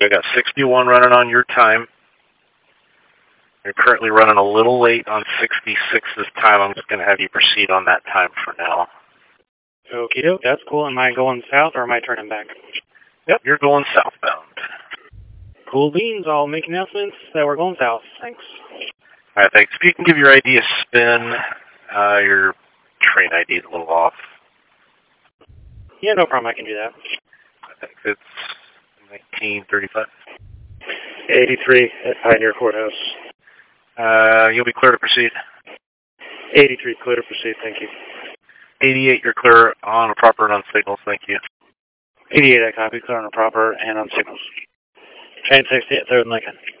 I got 61 running on your time. You're currently running a little late on 66 this time. I'm just going to have you proceed on that time for now. Okie doke, that's cool. Am I going south or am I turning back? Yep, you're going southbound. Cool beans. I'll make announcements that we're going south. Thanks. All right, thanks. If you can give your ID a spin, your train ID is a little off. Yeah, no problem. I can do that. I think it's 1935. 83 at Pioneer Courthouse. You'll be clear to proceed. 83 clear to proceed. Thank you. 88, you're clear on a proper and on signals. Thank you. 88, I copy. Clear on a proper and on signals. Train 60 at 3rd and Lincoln.